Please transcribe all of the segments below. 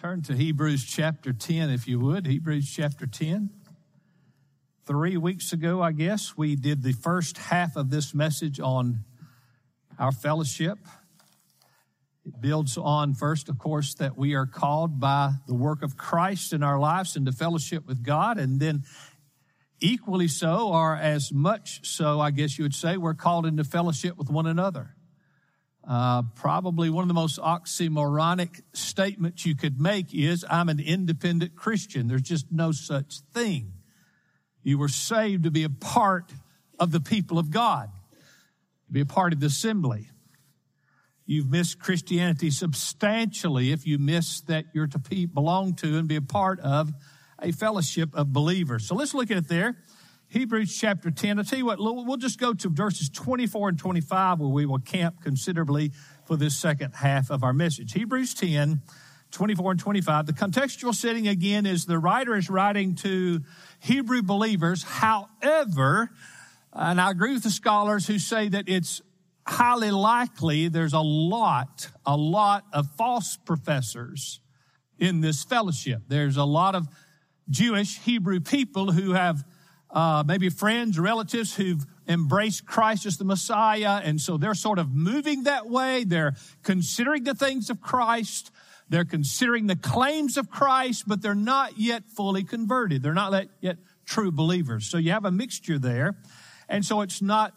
Turn to Hebrews chapter 10, if you would. Hebrews chapter 10. 3 weeks ago, I guess, we did the first half of this message on our fellowship. It builds on, first, of course, that we are called by the work of Christ in our lives into fellowship with God. And then equally so, or as much so, I guess you would say, we're called into fellowship with one another. Probably one of the most oxymoronic statements you could make is, I'm an independent Christian. There's just no such thing. You were saved to be a part of the people of God, to be a part of the assembly. You've missed Christianity substantially if you miss that you're to belong to and be a part of a fellowship of believers. So let's look at it there. Hebrews chapter 10. I'll tell you what, we'll just go to verses 24 and 25 where we will camp considerably for this second half of our message. Hebrews 10, 24 and 25. The contextual setting again is the writer is writing to Hebrew believers. However, and I agree with the scholars who say that it's highly likely there's a lot of false professors in this fellowship. There's a lot of Jewish Hebrew people who have maybe friends, relatives who've embraced Christ as the Messiah. And so they're sort of moving that way. They're considering the things of Christ. They're considering the claims of Christ, but they're not yet fully converted. They're not yet true believers. So you have a mixture there. And so it's not,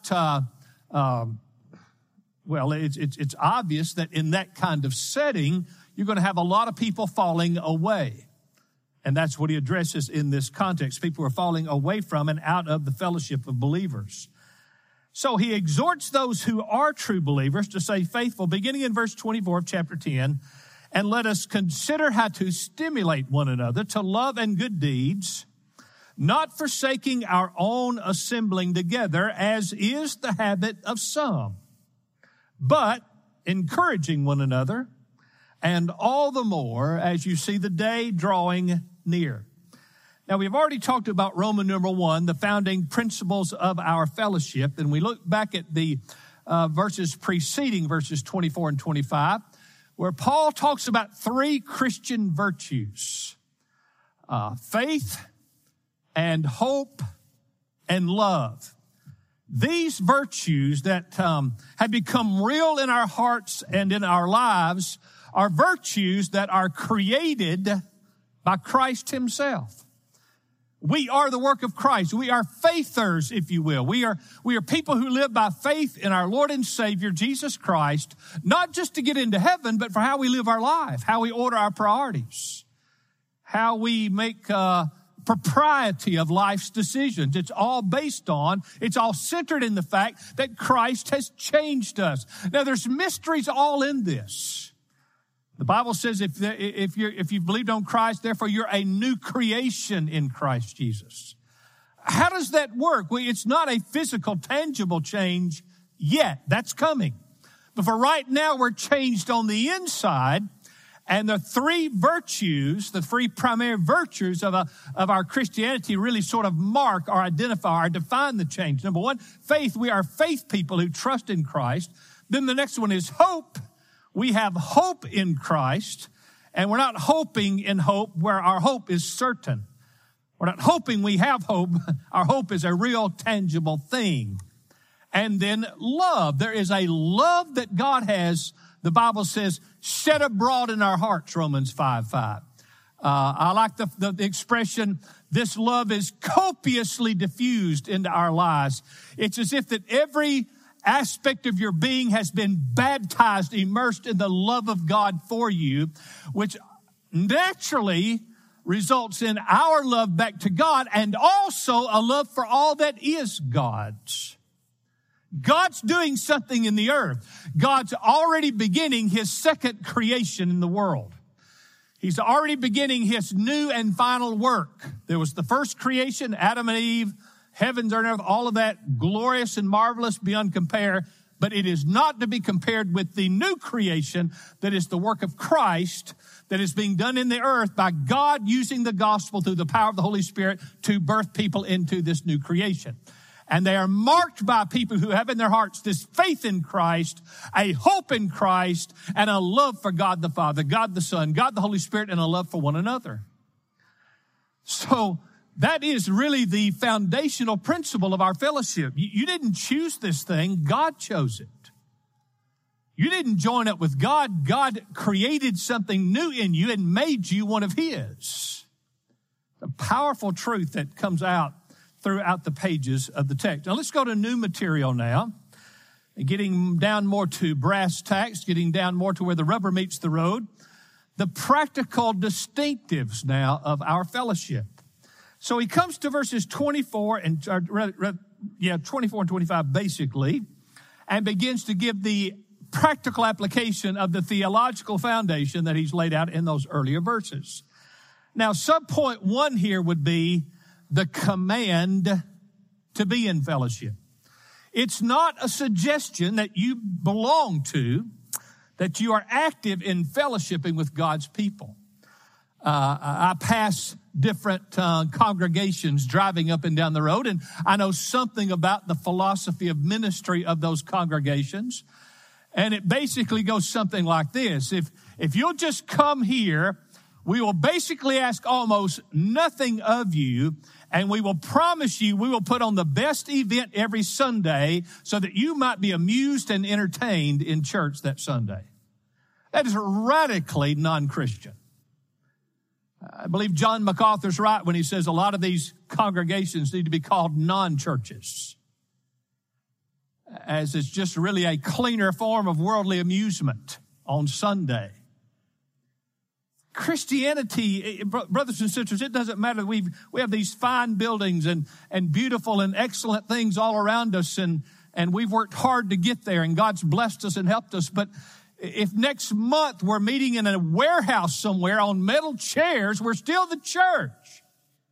it's obvious that in that kind of setting, you're going to have a lot of people falling away. And that's what he addresses in this context. People are falling away from and out of the fellowship of believers. So he exhorts those who are true believers to stay faithful, beginning in verse 24 of chapter 10, and let us consider how to stimulate one another to love and good deeds, not forsaking our own assembling together, as is the habit of some, but encouraging one another, and all the more as you see the day drawing near. Now, we've already talked about Roman numeral 1, the founding principles of our fellowship, and we look back at the verses preceding verses 24 and 25, where Paul talks about 3 Christian virtues, faith and hope and love. These virtues that have become real in our hearts and in our lives are virtues that are created by Christ himself. We are the work of Christ. We are faithers, if you will. We are people who live by faith in our Lord and Savior, Jesus Christ, not just to get into heaven, but for how we live our life, how we order our priorities, how we make propriety of life's decisions. It's all centered in the fact that Christ has changed us. Now, there's mysteries all in this. The Bible says if you've believed on Christ, therefore you're a new creation in Christ Jesus. How does that work? Well, it's not a physical, tangible change yet. That's coming. But for right now, we're changed on the inside. And the 3 virtues, the 3 primary virtues of our Christianity really sort of mark or identify or define the change. Number 1, faith. We are faith people who trust in Christ. Then the next one is hope. We have hope in Christ, and we're not hoping in hope where our hope is certain. We're not hoping we have hope. Our hope is a real tangible thing. And then love. There is a love that God has, the Bible says, shed abroad in our hearts, Romans 5:5. I like the expression, this love is copiously diffused into our lives. It's as if that every aspect of your being has been baptized, immersed in the love of God for you, which naturally results in our love back to God and also a love for all that is God's. God's doing something in the earth. God's already beginning his second creation in the world. He's already beginning his new and final work. There was the first creation, Adam and Eve, heavens and earth, all of that glorious and marvelous beyond compare, but it is not to be compared with the new creation that is the work of Christ that is being done in the earth by God using the gospel through the power of the Holy Spirit to birth people into this new creation. And they are marked by people who have in their hearts this faith in Christ, a hope in Christ, and a love for God the Father, God the Son, God the Holy Spirit, and a love for one another. So that is really the foundational principle of our fellowship. You didn't choose this thing. God chose it. You didn't join up with God. God created something new in you and made you one of His. A powerful truth that comes out throughout the pages of the text. Now let's go to new material now. Getting down more to brass tacks, getting down more to where the rubber meets the road. The practical distinctives now of our fellowship. So he comes to verses 24 and 25 basically, and begins to give the practical application of the theological foundation that he's laid out in those earlier verses. Now, subpoint 1 here would be the command to be in fellowship. It's not a suggestion that you belong to, that you are active in fellowshipping with God's people. I pass different congregations driving up and down the road, and I know something about the philosophy of ministry of those congregations. And it basically goes something like this. If you'll just come here, we will basically ask almost nothing of you, and we will promise you we will put on the best event every Sunday so that you might be amused and entertained in church that Sunday. That is radically non-Christian. I believe John MacArthur's right when he says a lot of these congregations need to be called non-churches, as it's just really a cleaner form of worldly amusement on Sunday. Christianity, brothers and sisters, it doesn't matter. We have these fine buildings and beautiful and excellent things all around us, and we've worked hard to get there, and God's blessed us and helped us. But if next month we're meeting in a warehouse somewhere on metal chairs, we're still the church.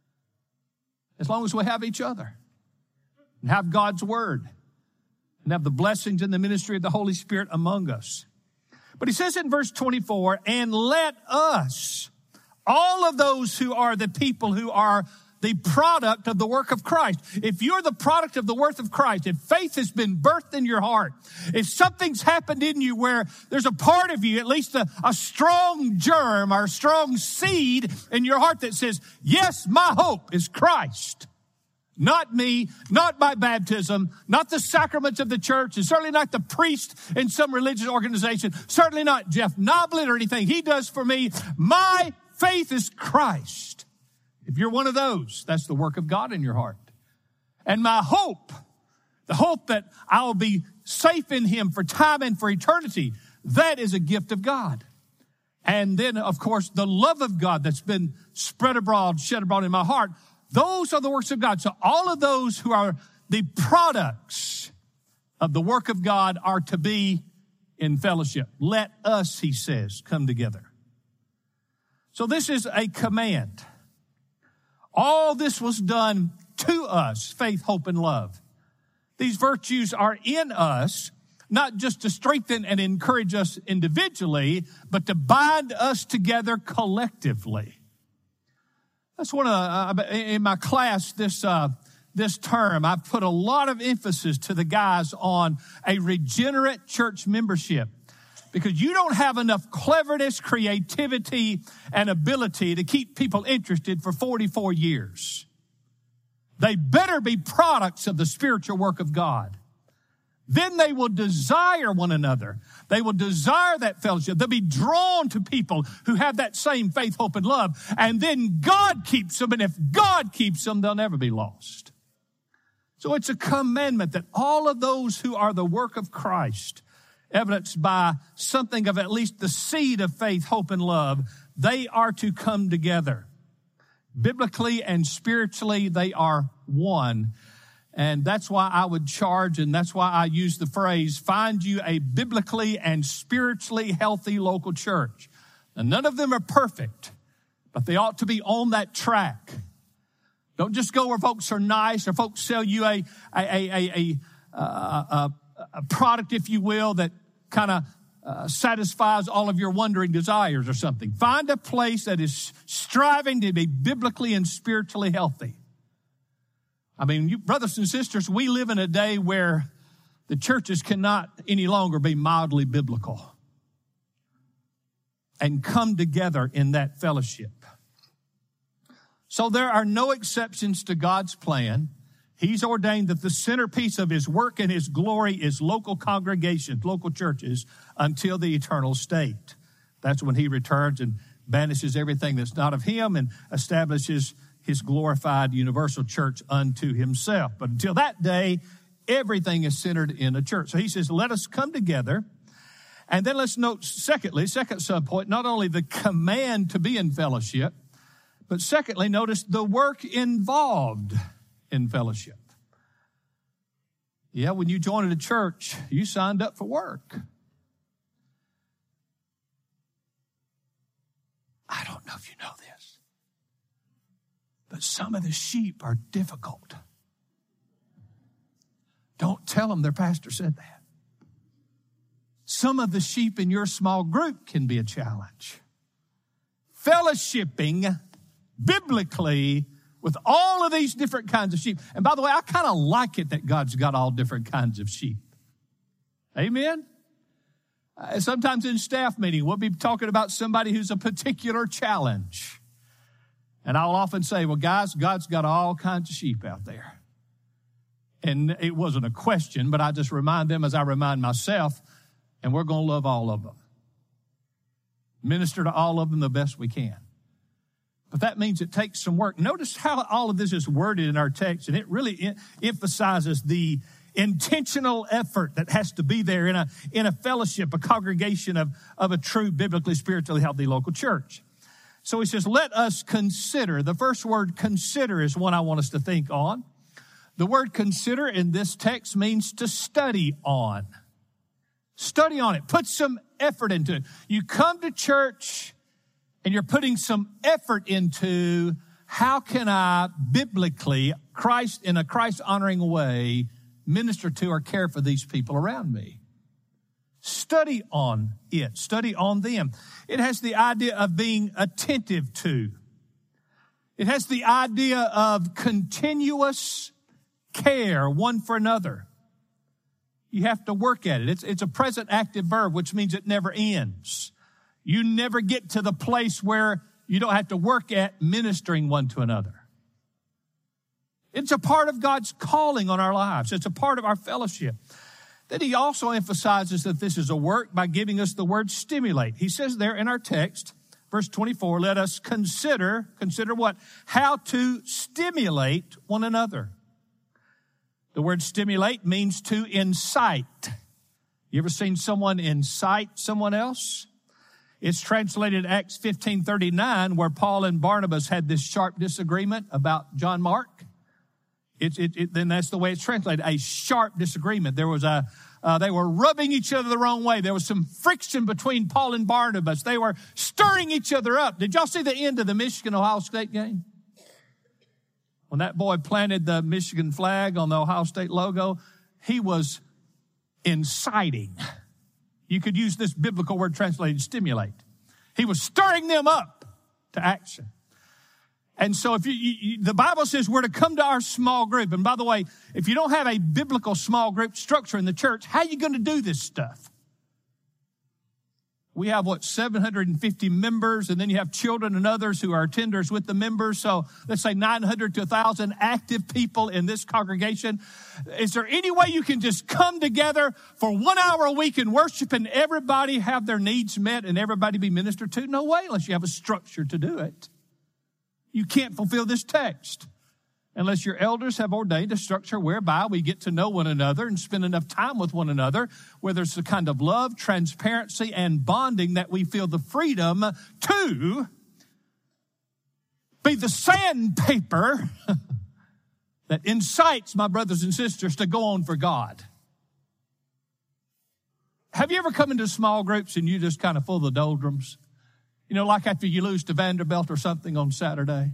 As long as we have each other and have God's word and have the blessings and the ministry of the Holy Spirit among us. But he says in verse 24, and let us, all of those who are the people who are the product of the work of Christ. If you're the product of the work of Christ, if faith has been birthed in your heart, if something's happened in you where there's a part of you, at least a strong germ or a strong seed in your heart that says, yes, my hope is Christ. Not me, not my baptism, not the sacraments of the church, and certainly not the priest in some religious organization, certainly not Jeff Noblett or anything he does for me. My faith is Christ. If you're one of those, that's the work of God in your heart. And my hope, the hope that I'll be safe in Him for time and for eternity, that is a gift of God. And then, of course, the love of God that's been spread abroad, shed abroad in my heart, those are the works of God. So all of those who are the products of the work of God are to be in fellowship. Let us, he says, come together. So this is a command. All this was done to us, faith, hope, and love. These virtues are in us, not just to strengthen and encourage us individually, but to bind us together collectively. That's one of in my class this term, I've put a lot of emphasis to the guys on a regenerate church membership, because you don't have enough cleverness, creativity, and ability to keep people interested for 44 years. They better be products of the spiritual work of God. Then they will desire one another. They will desire that fellowship. They'll be drawn to people who have that same faith, hope, and love. And then God keeps them. And if God keeps them, they'll never be lost. So it's a commandment that all of those who are the work of Christ, evidenced by something of at least the seed of faith, hope, and love, they are to come together. Biblically and spiritually, they are one. And that's why I would charge, and that's why I use the phrase, find you a biblically and spiritually healthy local church. Now, none of them are perfect, but they ought to be on that track. Don't just go where folks are nice, or folks sell you a product, if you will, that kind of satisfies all of your wandering desires or something. Find a place that is striving to be biblically and spiritually healthy. I mean, you brothers and sisters, we live in a day where the churches cannot any longer be mildly biblical and come together in that fellowship. So there are no exceptions to God's plan. He's ordained that the centerpiece of his work and his glory is local congregations, local churches, until the eternal state. That's when he returns and banishes everything that's not of him and establishes his glorified universal church unto himself. But until that day, everything is centered in a church. So he says, let us come together. And then let's note, second subpoint, not only the command to be in fellowship, but secondly, notice the work involved in fellowship. Yeah, when you joined a church, you signed up for work. I don't know if you know this, but some of the sheep are difficult. Don't tell them their pastor said that. Some of the sheep in your small group can be a challenge. Fellowshipping biblically with all of these different kinds of sheep. And by the way, I kind of like it that God's got all different kinds of sheep. Amen? Sometimes in staff meeting, we'll be talking about somebody who's a particular challenge. And I'll often say, well, guys, God's got all kinds of sheep out there. And it wasn't a question, but I just remind them as I remind myself, and we're going to love all of them. Minister to all of them the best we can. But that means it takes some work. Notice how all of this is worded in our text, and it really emphasizes the intentional effort that has to be there in a fellowship, a congregation of a true biblically, spiritually healthy local church. So he says, let us consider. The first word, consider, is one I want us to think on. The word consider in this text means to study on. Study on it. Put some effort into it. You come to church and you're putting some effort into how can I biblically, in a Christ-honoring way, minister to or care for these people around me. Study on it. Study on them. It has the idea of being attentive to. It has the idea of continuous care one for another. You have to work at it. It's a present active verb, which means it never ends. You never get to the place where you don't have to work at ministering one to another. It's a part of God's calling on our lives. It's a part of our fellowship. Then he also emphasizes that this is a work by giving us the word stimulate. He says there in our text, verse 24, let us consider what? How to stimulate one another. The word stimulate means to incite. You ever seen someone incite someone else? It's translated Acts 15:39, where Paul and Barnabas had this sharp disagreement about John Mark. Then that's the way it's translated, a sharp disagreement. There was they were rubbing each other the wrong way. There was some friction between Paul and Barnabas. They were stirring each other up. Did y'all see the end of the Michigan-Ohio State game? When that boy planted the Michigan flag on the Ohio State logo, he was inciting. You could use this biblical word translated stimulate. He was stirring them up to action. And so if the Bible says we're to come to our small group. And by the way, if you don't have a biblical small group structure in the church, how are you going to do this stuff? We have, 750 members, and then you have children and others who are attenders with the members. So let's say 900 to 1,000 active people in this congregation. Is there any way you can just come together for 1 hour a week and worship and everybody have their needs met and everybody be ministered to? No way, unless you have a structure to do it. You can't fulfill this text unless your elders have ordained a structure whereby we get to know one another and spend enough time with one another, where there's a kind of love, transparency, and bonding that we feel the freedom to be the sandpaper that incites my brothers and sisters to go on for God. Have you ever come into small groups and you just kind of full of the doldrums? You know, like after you lose to Vanderbilt or something on Saturday.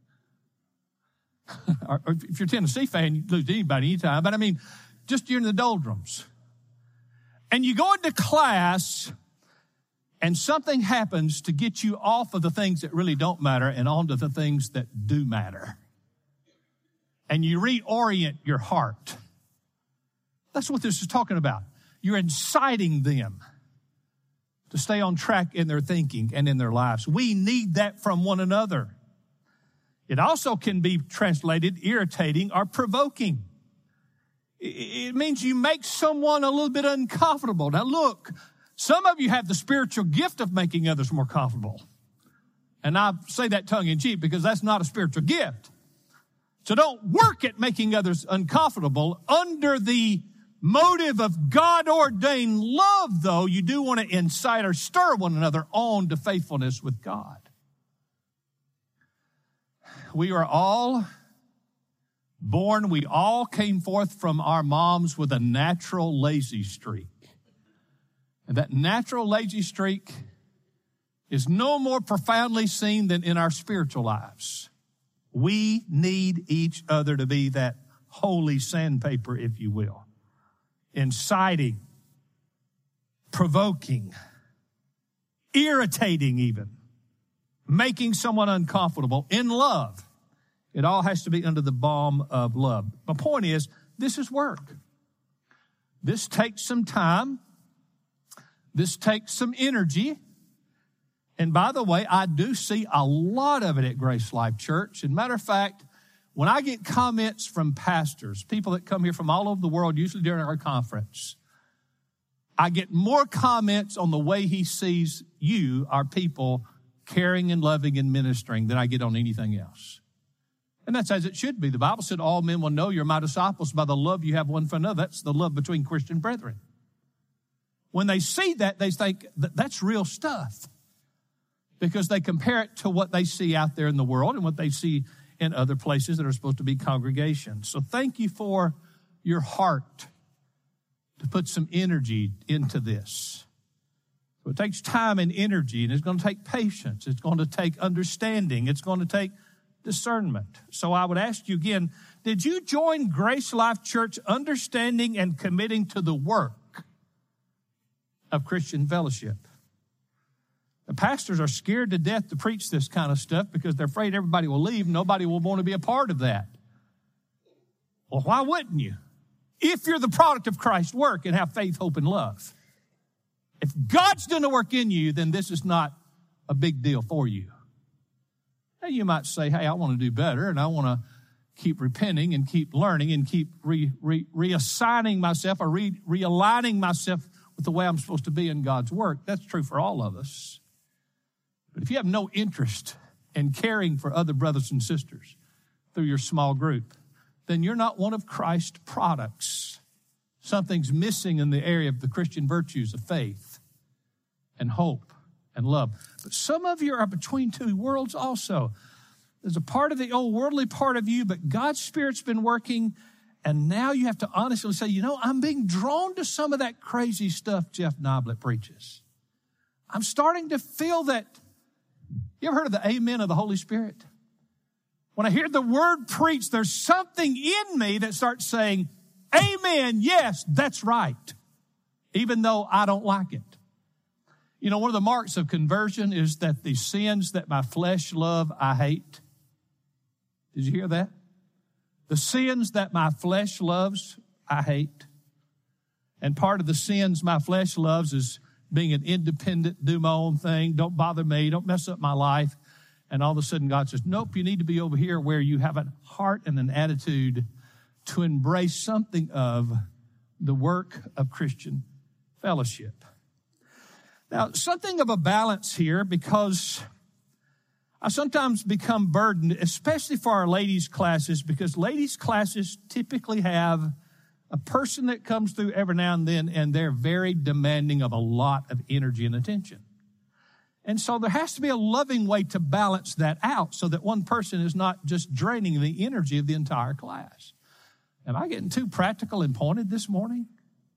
Or if you're a Tennessee fan, you lose to anybody anytime. But I mean, just you're in the doldrums. And you go into class and something happens to get you off of the things that really don't matter and onto the things that do matter. and you reorient your heart. That's what this is talking about. You're inciting them to stay on track in their thinking and in their lives. We need that from one another. It also can be translated irritating or provoking. It means you make someone a little bit uncomfortable. Now look, some of you have the spiritual gift of making others more comfortable. And I say that tongue in cheek because that's not a spiritual gift. So don't work at making others uncomfortable. Under the motive of God-ordained love, though, you do want to incite or stir one another on to faithfulness with God. We are all born, we all came forth from our moms with a natural lazy streak. And that natural lazy streak is no more profoundly seen than in our spiritual lives. We need each other to be that holy sandpaper, if you will. Inciting, provoking, irritating even, making someone uncomfortable in love. It all has to be under the balm of love. My point is, this is work. This takes some time. This takes some energy. And by the way, I do see a lot of it at Grace Life Church. As a matter of fact, when I get comments from pastors, people that come here from all over the world, usually during our conference, I get more comments on the way he sees you, our people, caring and loving and ministering than I get on anything else. And that's as it should be. The Bible said all men will know you're my disciples by the love you have one for another. That's the love between Christian brethren. When they see that, they think that's real stuff because they compare it to what they see out there in the world and what they see in other places that are supposed to be congregations. So thank you for your heart to put some energy into this. So it takes time and energy, and it's going to take patience. It's going to take understanding. It's going to take discernment. So I would ask you again, did you join Grace Life Church understanding and committing to the work of Christian fellowship? The pastors are scared to death to preach this kind of stuff because they're afraid everybody will leave. Nobody will want to be a part of that. Well, why wouldn't you? If you're the product of Christ's work and have faith, hope, and love. If God's doing the work in you, then this is not a big deal for you. Now you might say, hey, I want to do better and I want to keep repenting and keep learning and keep reassigning myself or realigning myself with the way I'm supposed to be in God's work. That's true for all of us. But if you have no interest in caring for other brothers and sisters through your small group, then you're not one of Christ's products. Something's missing in the area of the Christian virtues of faith and hope and love. But some of you are between two worlds also. There's a part of the old worldly part of you, but God's Spirit's been working, and now you have to honestly say, I'm being drawn to some of that crazy stuff Jeff Noblet preaches. I'm starting to feel that. You ever heard of the amen of the Holy Spirit? When I hear the word preached, there's something in me that starts saying, amen, yes, that's right, even though I don't like it. One of the marks of conversion is that the sins that my flesh love, I hate. Did you hear that? The sins that my flesh loves, I hate. And part of the sins my flesh loves is being an independent, do my own thing, don't bother me, don't mess up my life. And all of a sudden God says, nope, you need to be over here where you have a heart and an attitude to embrace something of the work of Christian fellowship. Now, something of a balance here, because I sometimes become burdened, especially for our ladies' classes, because ladies' classes typically have a person that comes through every now and then, and they're very demanding of a lot of energy and attention. And so there has to be a loving way to balance that out so that one person is not just draining the energy of the entire class. Am I getting too practical and pointed this morning?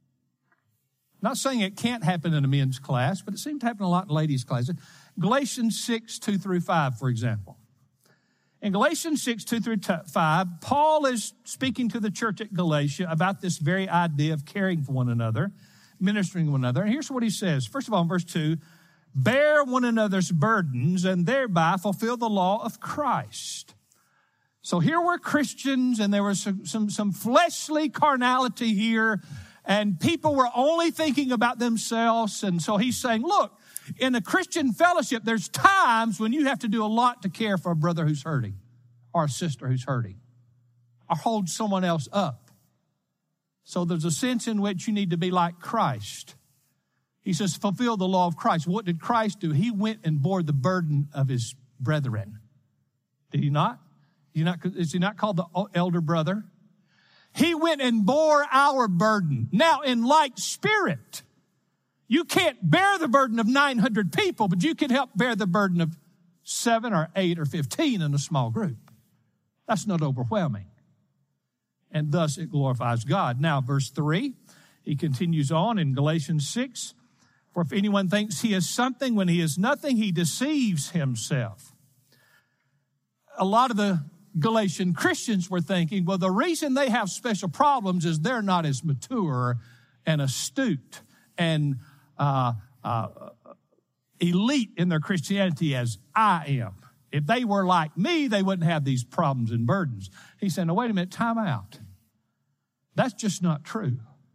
Not saying it can't happen in a men's class, but it seems to happen a lot in ladies' classes. Galatians 6, 2 through 5, for example. In Galatians 6, 2 through 5, Paul is speaking to the church at Galatia about this very idea of caring for one another, ministering to one another. And here's what he says. First of all, in verse 2, bear one another's burdens and thereby fulfill the law of Christ. So here were Christians, and there was some fleshly carnality here, and people were only thinking about themselves. And so he's saying, look, in a Christian fellowship, there's times when you have to do a lot to care for a brother who's hurting or a sister who's hurting or hold someone else up. So there's a sense in which you need to be like Christ. He says, fulfill the law of Christ. What did Christ do? He went and bore the burden of his brethren. Did he not? Is he not called the elder brother? He went and bore our burden. Now, in like spirit, you can't bear the burden of 900 people, but you can help bear the burden of 7 or 8 or 15 in a small group. That's not overwhelming. And thus it glorifies God. Now, verse 3, he continues on in Galatians 6. For if anyone thinks he is something when he is nothing, he deceives himself. A lot of the Galatian Christians were thinking, well, the reason they have special problems is they're not as mature and astute and elite in their Christianity as I am. If they were like me, they wouldn't have these problems and burdens. He said, no, wait a minute, time out. That's just not true.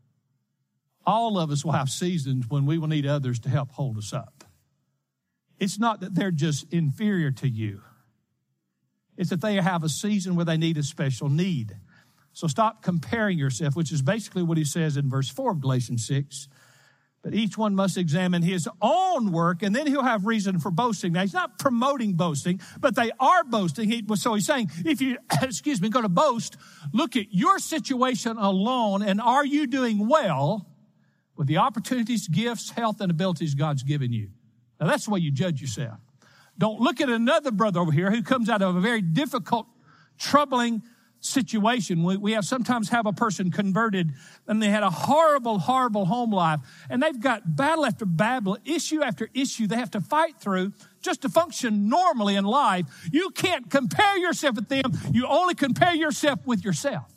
All of us will have seasons when we will need others to help hold us up. It's not that they're just inferior to you. It's that they have a season where they need a special need. So stop comparing yourself, which is basically what he says in verse 4 of Galatians 6. But each one must examine his own work, and then he'll have reason for boasting. Now, he's not promoting boasting, but they are boasting. So he's saying, if you, going to boast, look at your situation alone, and are you doing well with the opportunities, gifts, health, and abilities God's given you? Now, that's the way you judge yourself. Don't look at another brother over here who comes out of a very difficult, troubling situation. We have sometimes have a person converted and they had a horrible, horrible home life, and they've got battle after battle, issue after issue they have to fight through just to function normally in life. You can't compare yourself with them. You only compare yourself with yourself.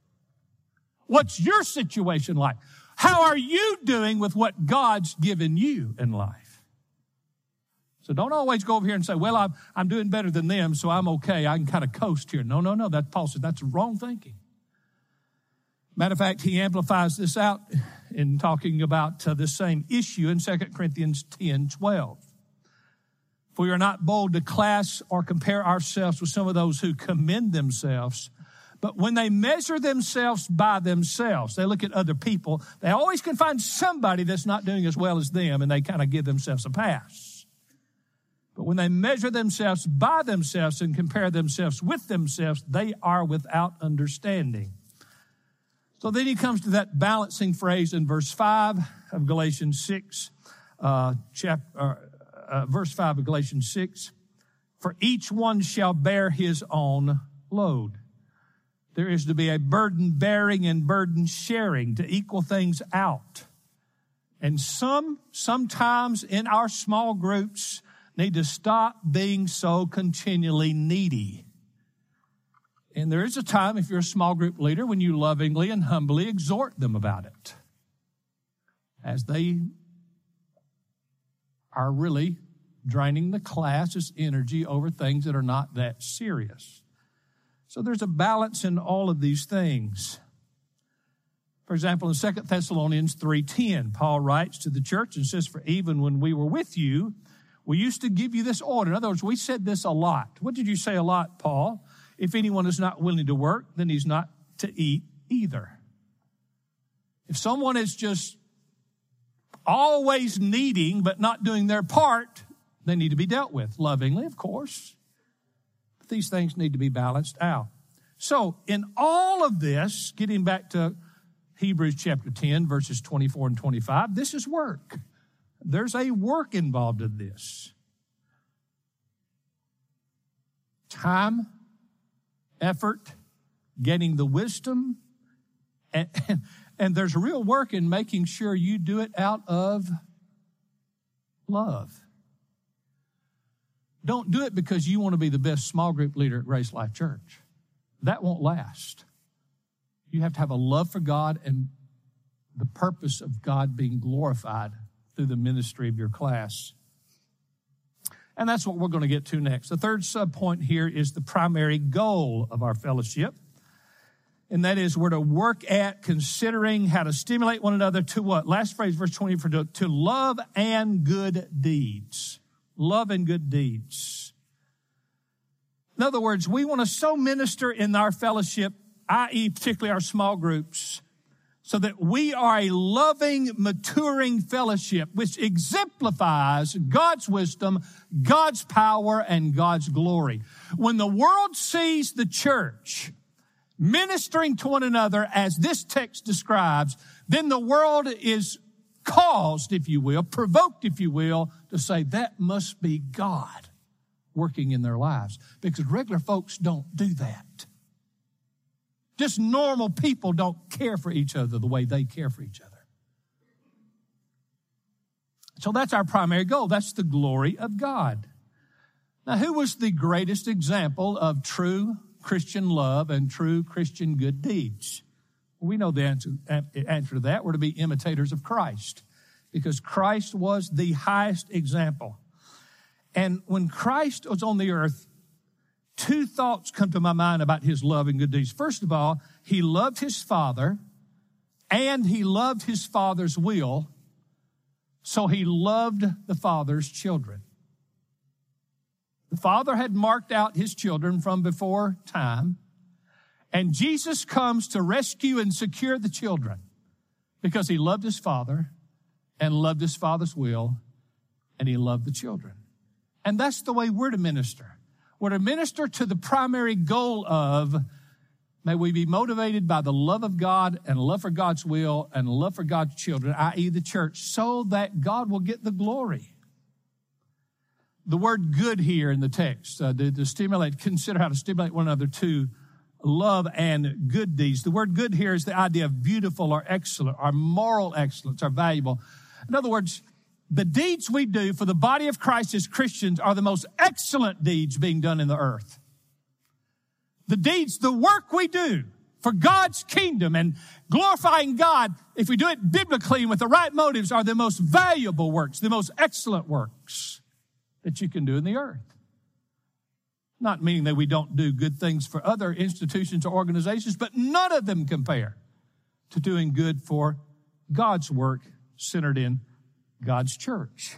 What's your situation like? How are you doing with what God's given you in life? So don't always go over here and say, well, I'm doing better than them, so I'm okay. I can kind of coast here. No. That Paul said that's wrong thinking. Matter of fact, he amplifies this out in talking about this same issue in 2 Corinthians 10:12. For we are not bold to class or compare ourselves with some of those who commend themselves, but when they measure themselves by themselves, they look at other people, they always can find somebody that's not doing as well as them, and they kind of give themselves a pass. But when they measure themselves by themselves and compare themselves with themselves, they are without understanding. So then he comes to that balancing phrase in verse 5 of Galatians 6, verse 5 of Galatians 6. For each one shall bear his own load. There is to be a burden bearing and burden sharing to equal things out. And sometimes in our small groups, need to stop being so continually needy. And there is a time, if you're a small group leader, when you lovingly and humbly exhort them about it, as they are really draining the class's energy over things that are not that serious. So there's a balance in all of these things. For example, in 2 Thessalonians 3:10, Paul writes to the church and says, for even when we were with you, we used to give you this order. In other words, we said this a lot. What did you say a lot, Paul? If anyone is not willing to work, then he's not to eat either. If someone is just always needing but not doing their part, they need to be dealt with lovingly, of course. But these things need to be balanced out. So in all of this, getting back to Hebrews chapter 10, verses 24 and 25, this is work. There's a work involved in this. Time, effort, getting the wisdom, and there's real work in making sure you do it out of love. Don't do it because you want to be the best small group leader at Grace Life Church. That won't last. You have to have a love for God and the purpose of God being glorified through the ministry of your class. And that's what we're going to get to next. The third subpoint here is the primary goal of our fellowship. And that is we're to work at considering how to stimulate one another to what? Last phrase, verse 20, to love and good deeds. Love and good deeds. In other words, we want to so minister in our fellowship, i.e. particularly our small groups, so that we are a loving, maturing fellowship which exemplifies God's wisdom, God's power, and God's glory. When the world sees the church ministering to one another as this text describes, then the world is caused, if you will, provoked, if you will, to say that must be God working in their lives. Because regular folks don't do that. Just normal people don't care for each other the way they care for each other. So that's our primary goal. That's the glory of God. Now, who was the greatest example of true Christian love and true Christian good deeds? We know the answer to that. We're to be imitators of Christ because Christ was the highest example. And when Christ was on the earth, two thoughts come to my mind about his love and good deeds. First of all, he loved his Father and he loved his Father's will, so he loved the Father's children. The Father had marked out his children from before time, and Jesus comes to rescue and secure the children because he loved his Father and loved his Father's will, and he loved the children. And that's the way we're to minister. We're to minister to the primary goal of, may we be motivated by the love of God and love for God's will and love for God's children, i.e. the church, so that God will get the glory. The word good here in the text, to stimulate, consider how to stimulate one another to love and good deeds. The word good here is the idea of beautiful or excellent, or moral excellence, or valuable. In other words, the deeds we do for the body of Christ as Christians are the most excellent deeds being done in the earth. The deeds, the work we do for God's kingdom and glorifying God, if we do it biblically and with the right motives, are the most valuable works, the most excellent works that you can do in the earth. Not meaning that we don't do good things for other institutions or organizations, but none of them compare to doing good for God's work centered in God's church.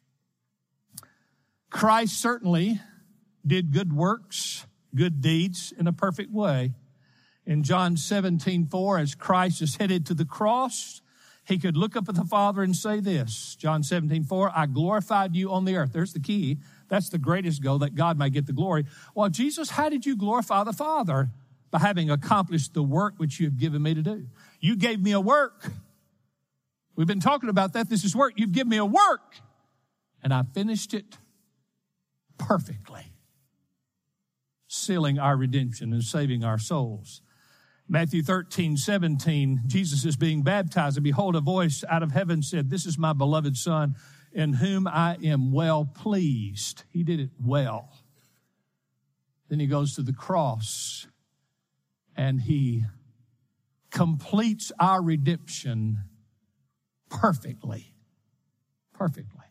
Christ certainly did good works, good deeds in a perfect way. In John 17:4, as Christ is headed to the cross, he could look up at the Father and say this, John 17:4, I glorified you on the earth. There's the key. That's the greatest goal, that God may get the glory. Well, Jesus, how did you glorify the Father? By having accomplished the work which you have given me to do. You gave me a work. We've been talking about that. This is work. You've given me a work, and I finished it perfectly, sealing our redemption and saving our souls. Matthew 13:17, Jesus is being baptized, and behold, a voice out of heaven said, this is my beloved Son, in whom I am well pleased. He did it well. Then he goes to the cross, and he completes our redemption perfectly. Perfectly.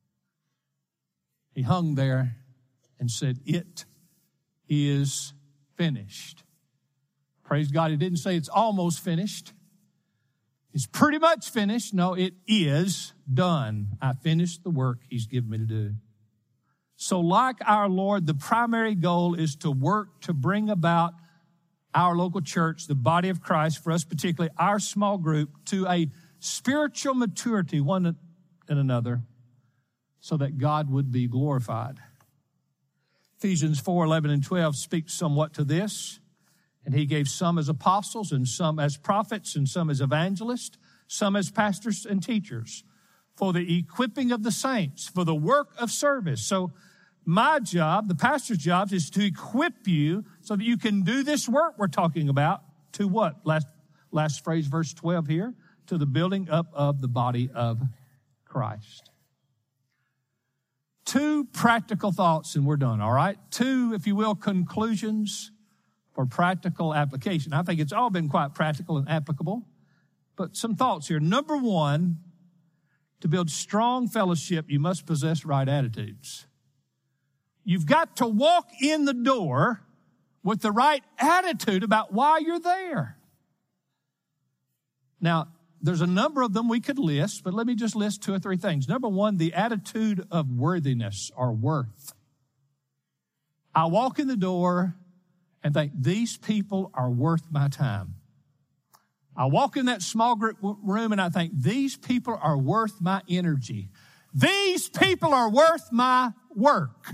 He hung there and said, it is finished. Praise God, he didn't say it's almost finished. It's pretty much finished. No, it is done. I finished the work he's given me to do. So like our Lord, the primary goal is to work to bring about our local church, the body of Christ, for us particularly, our small group, to a spiritual maturity one in another, so that God would be glorified. Ephesians 4:11 and 12 speaks somewhat to this. And he gave some as apostles, and some as prophets, and some as evangelists, some as pastors and teachers, for the equipping of the saints, for the work of service. So my job, the pastor's job, is to equip you so that you can do this work we're talking about. To what? Last phrase, verse 12 here. To the building up of the body of Christ. Two practical thoughts and we're done, all right? Two, if you will, conclusions for practical application. I think it's all been quite practical and applicable, but some thoughts here. Number one, to build strong fellowship, you must possess right attitudes. You've got to walk in the door with the right attitude about why you're there. Now, there's a number of them we could list, but let me just list 2 or 3 things. Number one, the attitude of worthiness or worth. I walk in the door and think, these people are worth my time. I walk in that small group room and I think, these people are worth my energy. These people are worth my work.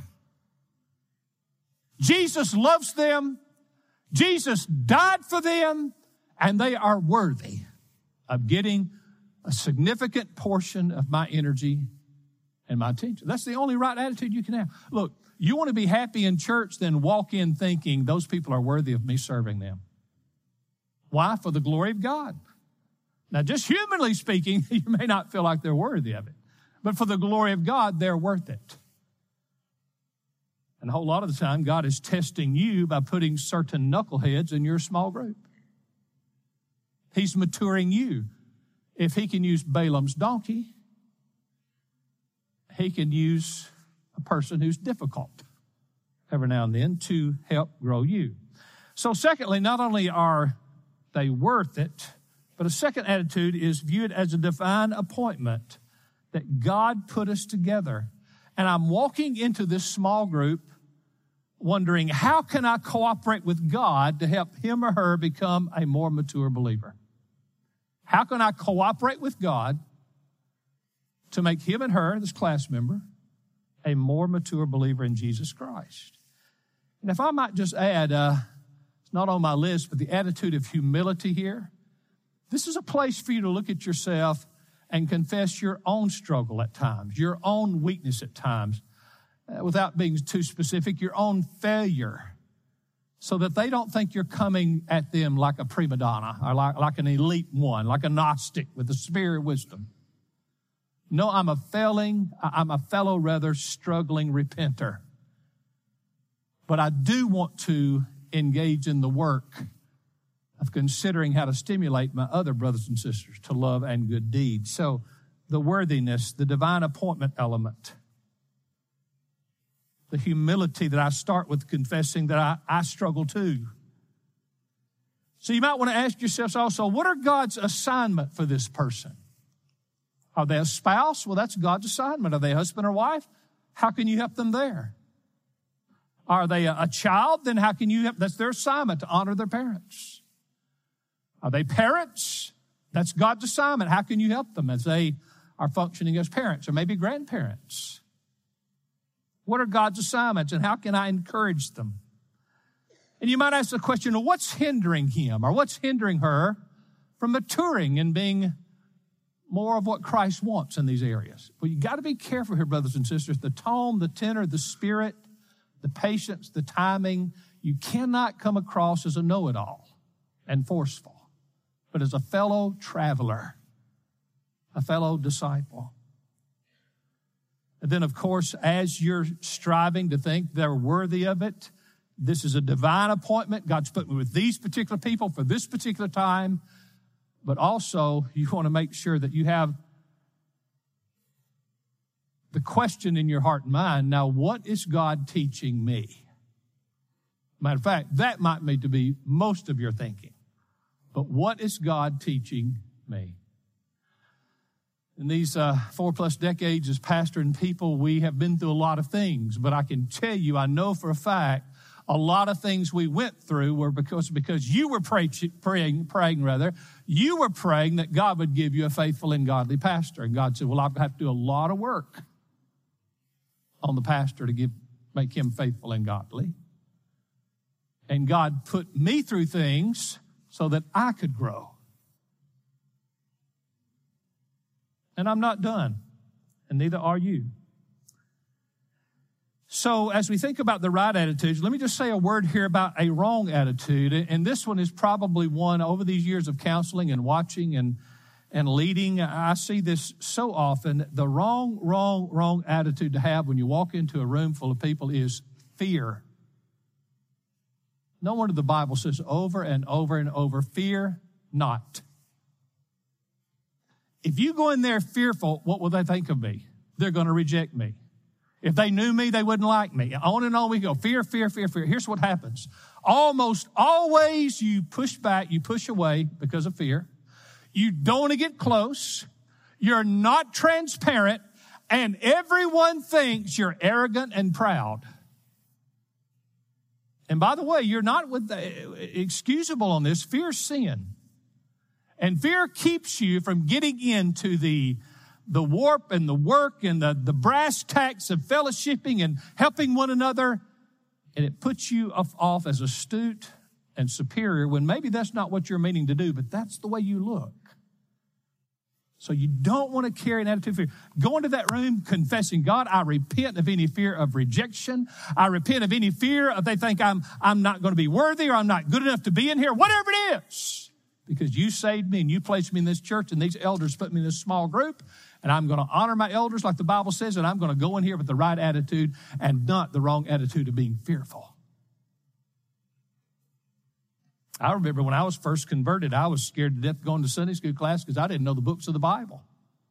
Jesus loves them. Jesus died for them, and they are worthy of getting a significant portion of my energy and my attention. That's the only right attitude you can have. Look, you want to be happy in church, then walk in thinking those people are worthy of me serving them. Why? For the glory of God. Now, just humanly speaking, you may not feel like they're worthy of it, but for the glory of God, they're worth it. And a whole lot of the time, God is testing you by putting certain knuckleheads in your small group. He's maturing you. If he can use Balaam's donkey, he can use a person who's difficult every now and then to help grow you. So secondly, not only are they worth it, but a second attitude is viewed as a divine appointment that God put us together. And I'm walking into this small group wondering, how can I cooperate with God to help him or her become a more mature believer? How can I cooperate with God to make him and her, this class member, a more mature believer in Jesus Christ? And if I might just add, it's not on my list, but the attitude of humility here. This is a place for you to look at yourself and confess your own struggle at times, your own weakness at times, without being too specific, your own failure, so that they don't think you're coming at them like a prima donna or like an elite one, like a Gnostic with a superior wisdom. No, I'm a fellow struggling repenter. But I do want to engage in the work of considering how to stimulate my other brothers and sisters to love and good deeds. So the worthiness, the divine appointment element, the humility that I start with confessing that I struggle too. So you might want to ask yourselves also, what are God's assignment for this person? Are they a spouse? Well, that's God's assignment. Are they husband or wife? How can you help them there? Are they a child? Then how can you help? That's their assignment, to honor their parents. Are they parents? That's God's assignment. How can you help them as they are functioning as parents or maybe grandparents? What are God's assignments and how can I encourage them? And you might ask the question, well, what's hindering him or what's hindering her from maturing and being more of what Christ wants in these areas? Well, you got to be careful here, brothers and sisters. The tone, the tenor, the spirit, the patience, the timing, you cannot come across as a know-it-all and forceful, but as a fellow traveler, a fellow disciple. And then, of course, as you're striving to think they're worthy of it, this is a divine appointment. God's put me with these particular people for this particular time. But also, you want to make sure that you have the question in your heart and mind, now, what is God teaching me? Matter of fact, that might need to be most of your thinking. But what is God teaching me? In these 4+ decades as pastor and people, we have been through a lot of things. But I can tell you, I know for a fact, a lot of things we went through were because you were praying, you were praying that God would give you a faithful and godly pastor. And God said, well, I've got to do a lot of work on the pastor to make him faithful and godly. And God put me through things so that I could grow. And I'm not done, and neither are you. So as we think about the right attitudes, let me just say a word here about a wrong attitude. And this one is probably one over these years of counseling and watching and leading. I see this so often. The wrong attitude to have when you walk into a room full of people is fear. No wonder the Bible says over and over and over, fear not. If you go in there fearful, what will they think of me? They're going to reject me. If they knew me, they wouldn't like me. On and on we go. Fear, fear, fear, fear. Here's what happens. Almost always you push back, you push away because of fear. You don't want to get close. You're not transparent. And everyone thinks you're arrogant and proud. And by the way, you're not excusable on this. Fear's sin. And fear keeps you from getting into the warp and the work and the brass tacks of fellowshipping and helping one another. And it puts you off as astute and superior when maybe that's not what you're meaning to do, but that's the way you look. So you don't want to carry an attitude of fear. Go into that room confessing, God, I repent of any fear of rejection. I repent of any fear of they think I'm not going to be worthy or I'm not good enough to be in here, whatever it is. Because you saved me and you placed me in this church and these elders put me in this small group. And I'm going to honor my elders like the Bible says, and I'm going to go in here with the right attitude and not the wrong attitude of being fearful. I remember when I was first converted, I was scared to death going to Sunday school class because I didn't know the books of the Bible.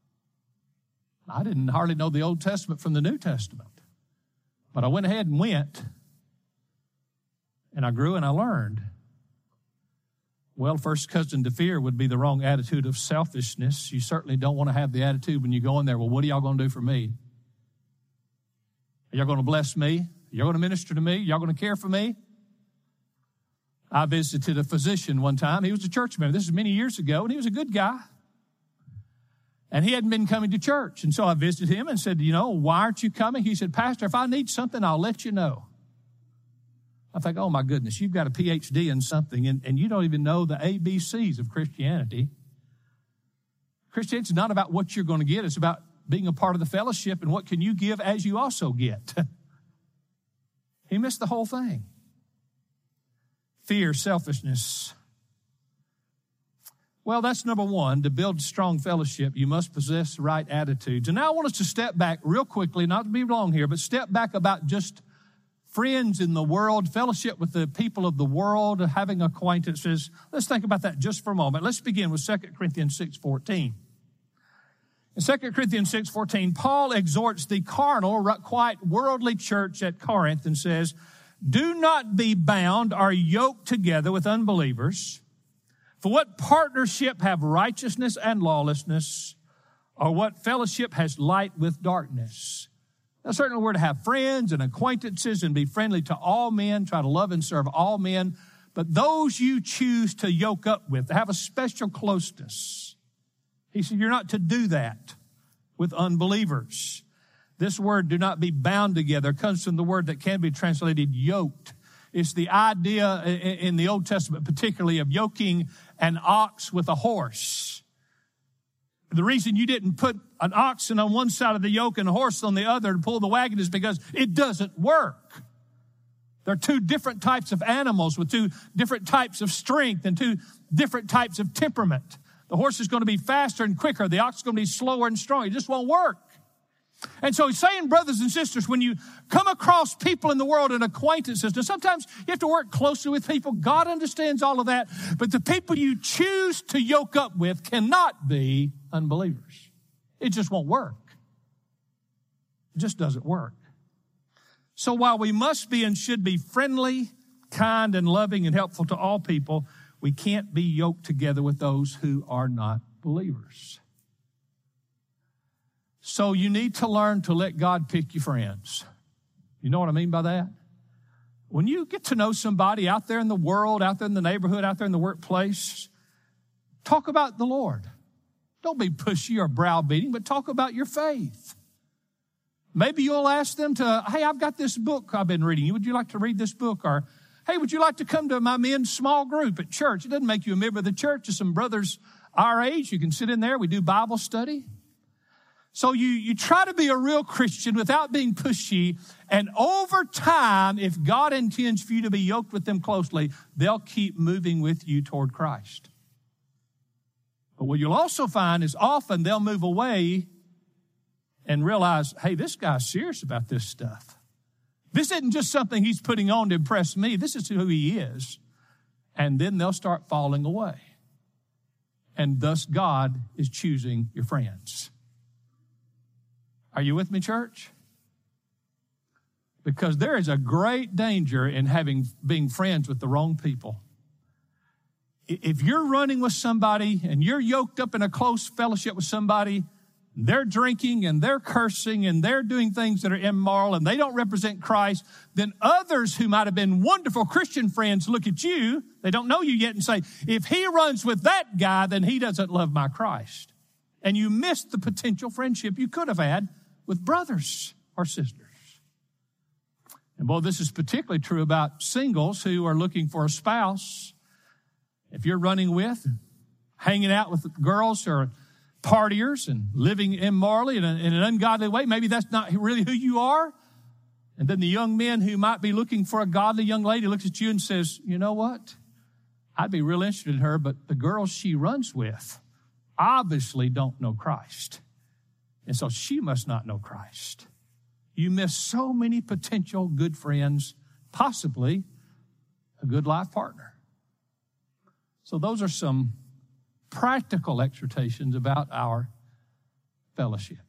I didn't hardly know the Old Testament from the New Testament. But I went ahead and went, and I grew and I learned. Well, first cousin to fear would be the wrong attitude of selfishness. You certainly don't want to have the attitude when you go in there, well, what are y'all going to do for me? Are y'all going to bless me? Are y'all going to minister to me? Are y'all going to care for me? I visited a physician one time. He was a church member. This is many years ago, and he was a good guy. And he hadn't been coming to church. And so I visited him and said, why aren't you coming? He said, Pastor, if I need something, I'll let you know. I think, oh, my goodness, you've got a PhD in something, and you don't even know the ABCs of Christianity. Christianity is not about what you're going to get. It's about being a part of the fellowship and what can you give as you also get. He missed the whole thing. Fear, selfishness. Well, that's number one. To build strong fellowship, you must possess the right attitudes. And now I want us to step back real quickly, not to be long here, but step back about just friends in the world, fellowship with the people of the world, having acquaintances. Let's think about that just for a moment. Let's begin with 2 Corinthians 6:14. In 2 Corinthians 6:14, Paul exhorts the carnal, quite worldly church at Corinth and says, do not be bound or yoked together with unbelievers. For what partnership have righteousness and lawlessness? Or what fellowship has light with darkness? Now, certainly we're to have friends and acquaintances and be friendly to all men, try to love and serve all men. But those you choose to yoke up with, to have a special closeness. He said, you're not to do that with unbelievers. This word, do not be bound together, comes from the word that can be translated yoked. It's the idea in the Old Testament, particularly of yoking an ox with a horse. The reason you didn't put an oxen on one side of the yoke and a horse on the other and pull the wagon is because it doesn't work. There are two different types of animals with two different types of strength and two different types of temperament. The horse is going to be faster and quicker. The ox is going to be slower and stronger. It just won't work. And so he's saying, brothers and sisters, when you come across people in the world and acquaintances, now sometimes you have to work closely with people. God understands all of that. But the people you choose to yoke up with cannot be unbelievers. It just won't work. It just doesn't work. So while we must be and should be friendly, kind, and loving and helpful to all people, we can't be yoked together with those who are not believers. So you need to learn to let God pick your friends. You know what I mean by that? When you get to know somebody out there in the world, out there in the neighborhood, out there in the workplace, talk about the Lord. Don't be pushy or browbeating, but talk about your faith. Maybe you'll ask them to, hey, I've got this book I've been reading. Would you like to read this book? Or, hey, would you like to come to my men's small group at church? It doesn't make you a member of the church. There's some brothers our age. You can sit in there. We do Bible study. So you try to be a real Christian without being pushy. And over time, if God intends for you to be yoked with them closely, they'll keep moving with you toward Christ. But what you'll also find is often they'll move away and realize, hey, this guy's serious about this stuff. This isn't just something he's putting on to impress me. This is who he is. And then they'll start falling away. And thus God is choosing your friends. Are you with me, church? Because there is a great danger in being friends with the wrong people. If you're running with somebody and you're yoked up in a close fellowship with somebody, they're drinking and they're cursing and they're doing things that are immoral and they don't represent Christ, then others who might have been wonderful Christian friends look at you, they don't know you yet, and say, if he runs with that guy, then he doesn't love my Christ. And you miss the potential friendship you could have had with brothers or sisters. And boy, this is particularly true about singles who are looking for a spouse. If you're running with, hanging out with girls who are partiers and living immorally in an ungodly way, maybe that's not really who you are. And then the young men who might be looking for a godly young lady looks at you and says, you know what? I'd be real interested in her, but the girls she runs with obviously don't know Christ. And so she must not know Christ. You miss so many potential good friends, possibly a good life partner. So those are some practical exhortations about our fellowship.